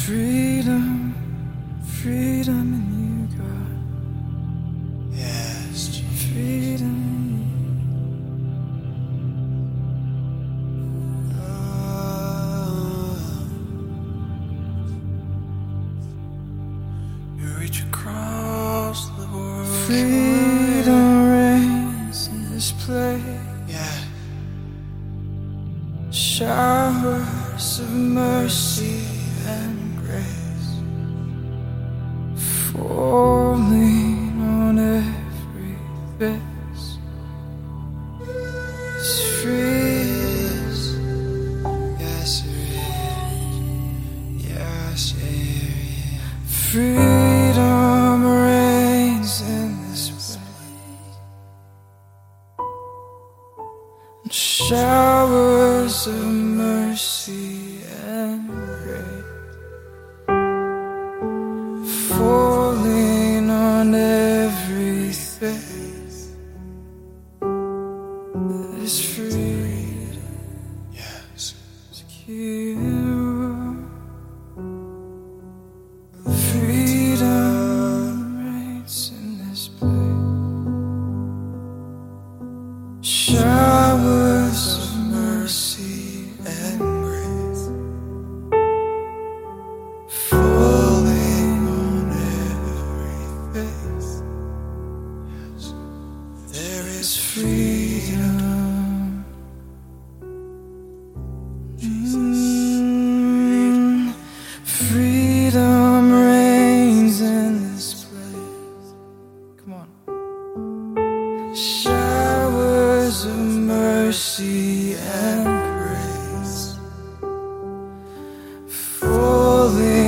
Freedom, freedom in you, God. Yes, Jesus. Freedom in you. You reach across the world. freedom reigns in this place. Yeah. Showers of mercy and grace falling on every face. It's free. Yes, it is. Yes, it is. Freedom reigns in this place. And showers of mercy and grace falling on every face. There's freedom. Yes. Freedom reigns in this place. Showers of mercy and grace falling on every face. Yes. There is freedom. Freedom reigns in this place. Come on. Showers of mercy and grace falling